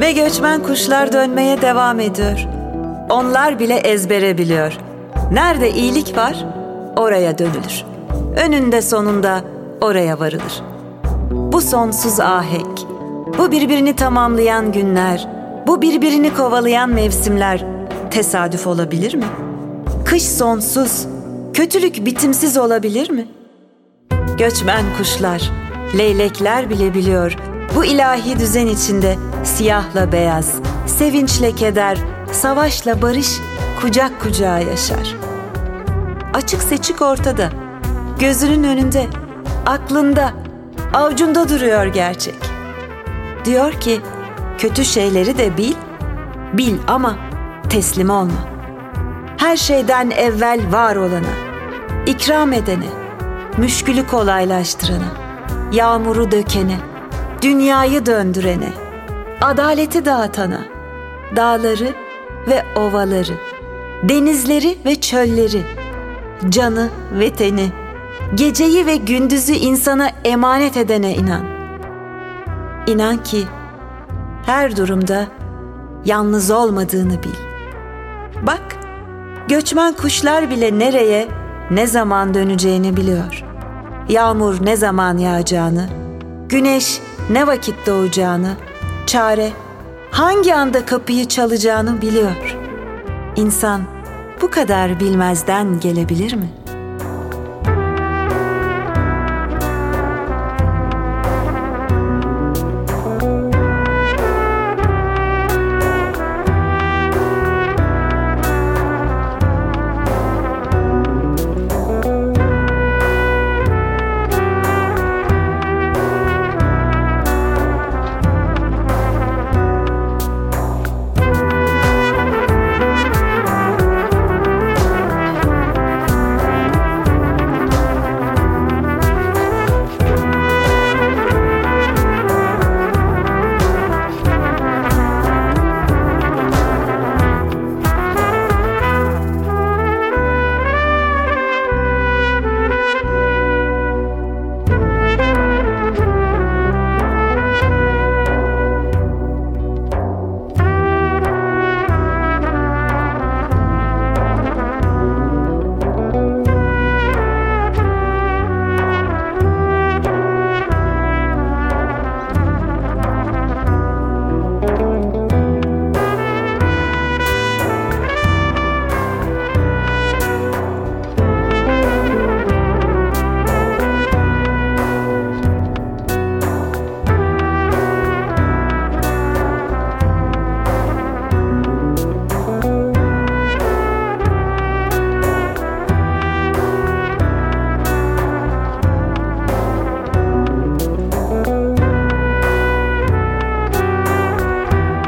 Ve göçmen kuşlar dönmeye devam ediyor. Onlar bile ezbere biliyor. Nerede iyilik var, oraya dönülür. Önünde sonunda oraya varılır. Bu sonsuz ahenk, bu birbirini tamamlayan günler, bu birbirini kovalayan mevsimler tesadüf olabilir mi? Kış sonsuz, kötülük bitimsiz olabilir mi? Göçmen kuşlar, leylekler bile biliyor, bu ilahi düzen içinde siyahla beyaz, sevinçle keder, savaşla barış kucak kucağa yaşar. Açık seçik ortada, gözünün önünde, aklında, avucunda duruyor gerçek. Diyor ki, kötü şeyleri de bil, bil ama teslim olma. Her şeyden evvel var olana, ikram edene, müşkülü kolaylaştırana, yağmuru dökene, dünyayı döndürene, adaleti dağıtana, dağları ve ovaları, denizleri ve çölleri, canı ve teni, geceyi ve gündüzü insana emanet edene inan. İnan ki her durumda yalnız olmadığını bil. Bak, göçmen kuşlar bile nereye, ne zaman döneceğini biliyor. Yağmur ne zaman yağacağını, güneş ne vakit doğacağını, çare hangi anda kapıyı çalacağını biliyor. İnsan bu kadar bilmezden gelebilir mi?